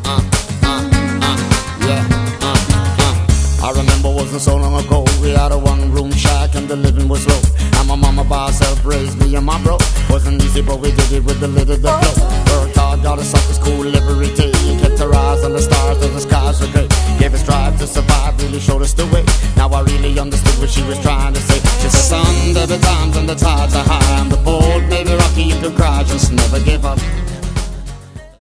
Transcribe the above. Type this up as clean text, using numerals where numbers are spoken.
I remember wasn't so long ago, we had a one-room shack and the living was low. And my mama by herself raised me and my bro. Wasn't easy but we did it with a little bit flow. Worked hard, got us up to school every day. Kept our eyes on the stars and the skies were great. Gave us drive to survive, really showed us the way.